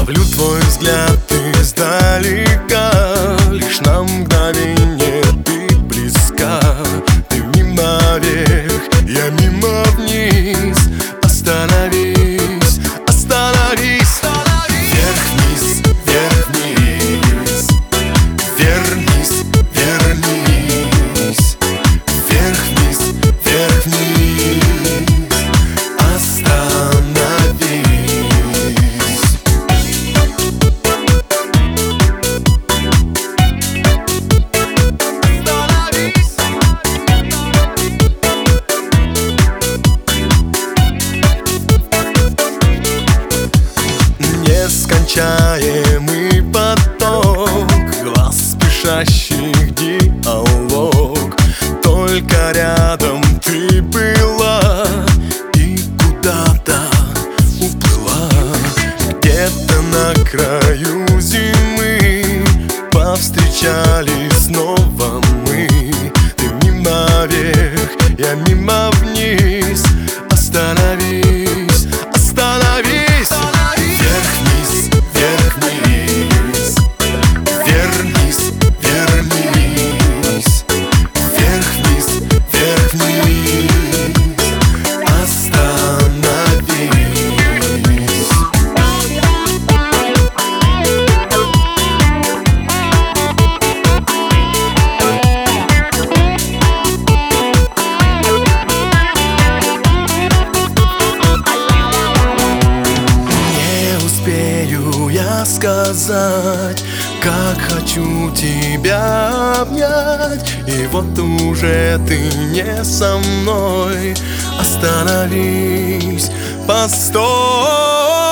Ловлю твой взгляд издалека, лишь на мгновение ты близка. Ты мимо вверх, я мимо вниз. Остановись, остановись. Вверх-вниз, вверх-вниз. Вверх-вниз, вернись. Вверх-вниз, вверх-вниз. Остановись. Нескончаемый поток глаз спешащих диалог. Только рядом ты была и куда-то уплыла. Где-то на краю зимы повстречались снова мы. Ты мимо вверх, я мимо вниз. Остановись, остановись. Вверх-вниз, вверх-вниз. Вверх-вниз, вернись. Вверх-вниз, вверх-вниз. Остановись. Не успею я сказать, как хочу тебя обнять. И вот уже ты не со мной. Остановись, постой.